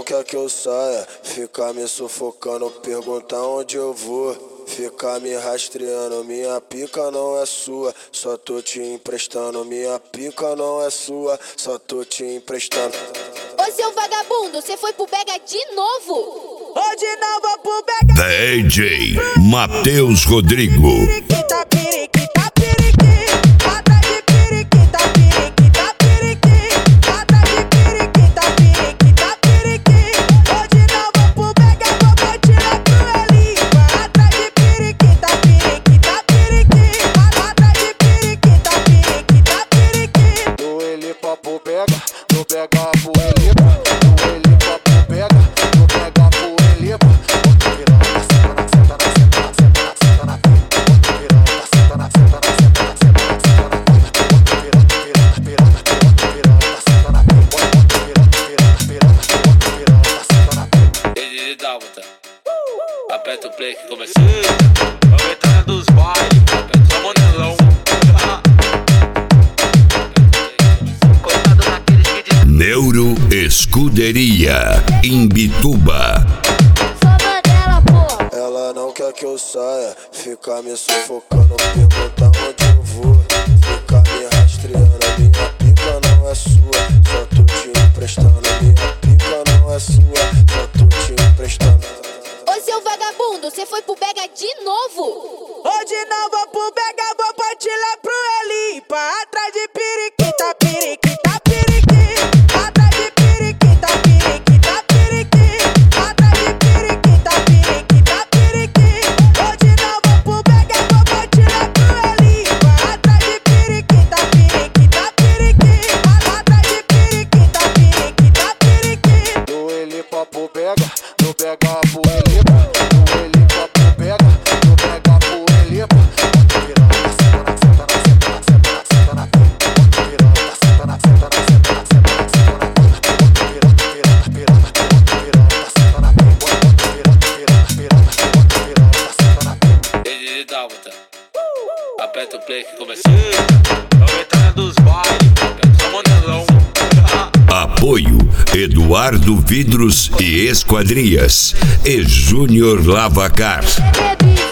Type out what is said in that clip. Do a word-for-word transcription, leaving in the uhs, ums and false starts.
quer que eu saia, fica me sufocando, perguntar onde eu vou. Fica me rastreando, minha pica não é sua, só tô te emprestando. Minha pica não é sua, só tô te emprestando. Ô seu vagabundo, cê foi pro Bega de novo? Hoje não vou pro Bega. D J Matheus Rodrigo. Periquita, periquita, periqui. Atrás de periquita, periquita, periqui. Atrás de periquita, periquita, periqui. Hoje não vou pro Bega, vou tirar pro Elipa. Atrás de periquita, periquita, periqui. Atrás de periquita, periquita, periqui. Do Elipa pro Bega, do Bega pro Elipa. Do Elipa pro Bega, do Bega pro Elipa. Bota piranha, senta na, senta na, senta na, senta na, senta na. Bota piranha, senta na, senta na, senta na, senta na, senta na. Bota piranha, piranha, piranha, bota piranha, senta na. Bota piranha, piranha, piranha, bota piranha, senta na. Ele Dálmata, aperta o play que começou. A metade dos bailes, só monelão. Neuro Escuderia, Imbituba. Fama dela, pô. Ela não quer que eu saia, fica me sufocando, perguntar onde eu vou. Fica me rastreando, minha pica não é sua, só tô te emprestando. Minha pica não é sua, só tô te emprestando. Ô seu vagabundo, cê foi pro Bega de novo? Hoje não vou pro Bega, vou partir lá pro Elipa. Atrás de periquita, periquita, periqui. Atrás de periquita, periquita, periqui. Atrás de periquita, periquita, periqui. Hoje não vou pro Bega, vou partir lá pro Elipa. Atrás de periquita, periquita, periqui. Atrás de periquita, periquita, periqui. Do Elipa pro Bega, do Bega pro Elipa. Do Elipa pro Bega, do Bega pro Elipa. Bota piranha, senta na, senta na, senta na, senta na, senta na. Bota piranha, senta na, senta na, senta na, senta na, senta na. Bota piranha, piranha, piranha, bota piranha, senta na. Bota piranha, piranha, piranha, bota piranha, senta na. Ele Dálmata, aperta o play que começou. A metade dos bailes, só monelão. Apoio Eduardo Vidros e Esquadrias e Júnior Lavacar. Bebi